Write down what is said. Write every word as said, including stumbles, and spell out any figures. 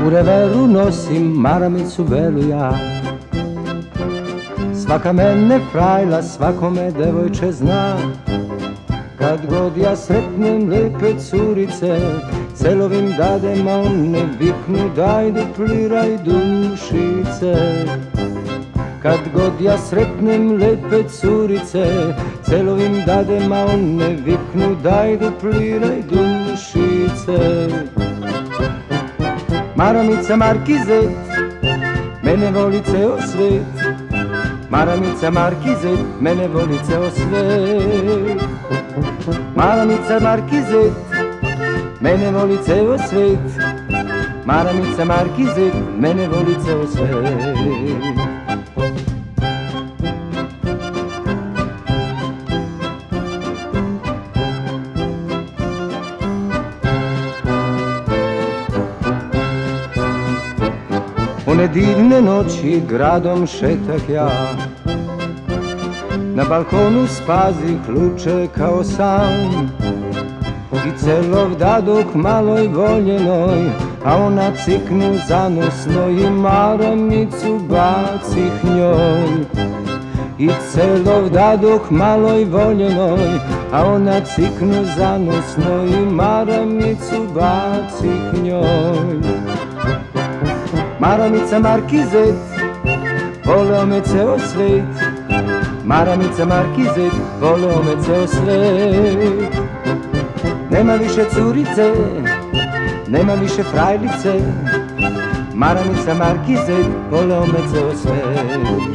U reveru nosim maramicu belu ja. Svaka mene frajla, svakome devojče zna. Kad god ja sretnem lepe curice, celovim dadem, a one viknu daj dupliraj dušice. Kad god ja sretnem lepe curice, celovim dadem, a one viknu daj dupliraj dušice. Maramica Markizet, mene voli ceo svet. Maramica Markizet, mene voli ceo svet. Maramica Markizet, mene voli ceo svet. Maramica Markizet, mene voli ceo svet. One divne noći gradom šetak ja, na balkonu spazih luče kao san. I celov dadok maloj voljenoj, a ona ciknu zanosno i maramicu bacih njoj. I celov dadok maloj voljenoj, a ona ciknu zanosno i maramicu bacih njoj. Maramica Markizet, voleo me ceo svet. Maramica Markizet, voleo me ceo svet. Nema više curice, nema više frajlice. Maramica Markizet, voleo me ceo svet.